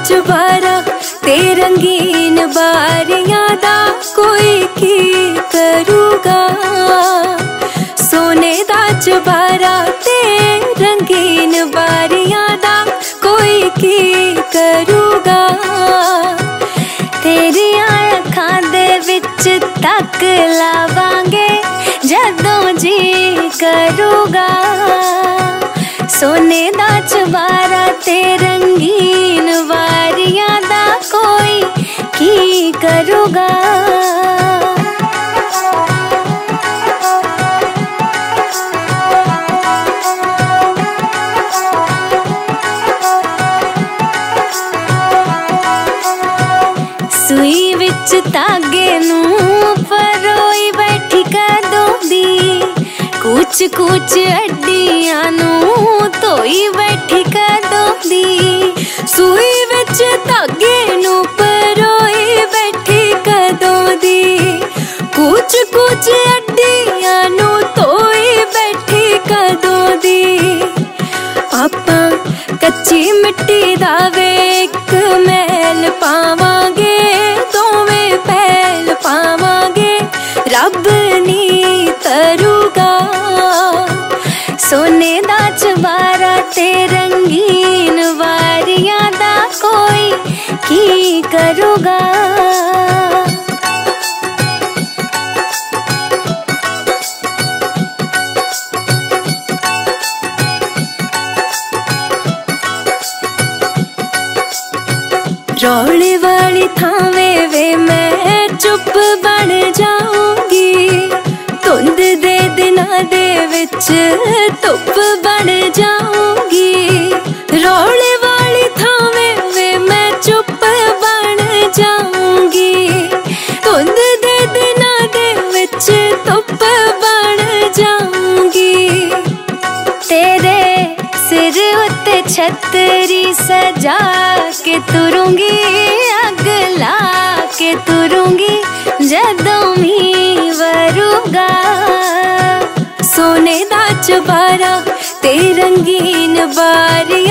चुबारा ते रंगीन बारियां दा कोई की करूगा। सोने दा चुबारा ते रंगीन बारियां दा कोई की करूगा। तेरियां अखां दे विच तक लावांगे जदों जी करूगा। सोने दा चुबारा ते रंगीन बारियां दा कोई की करूगा। सुई विच धागे नूं परोई बैठी कदों दी, कुछ कुछ अड्डियां नूं धोई बैठी कदों दी। सुई विच धागे नूं परोई बैठी कदों दी, कुछ कुछ अड्डियां नूं धोई बैठी कदों दी। आपां कच्ची मिट्टी दा वे इक मैल पावांगे, दोवें पैल पावांगे रब नी तरूगा। सोने दा चुबारा ते रंगीन वारियां दा कोई की करूगा। रौले वाली थावें वे मैं चुप बन जाऊंगी, धुंध दे दिनां दे विच धुप बन जाऊंगी। रौले वाली थावें वे मैं चुप बन जाऊंगी, धुंध दे दिनां दे विच धुप बन जाऊंगी। तेरे सिर उत्ते छतरी सजा के तुरूंगी, अग ला के तुरूंगी जदों मी वरूगा। सोने दा चुबारा ते रंगीन बारी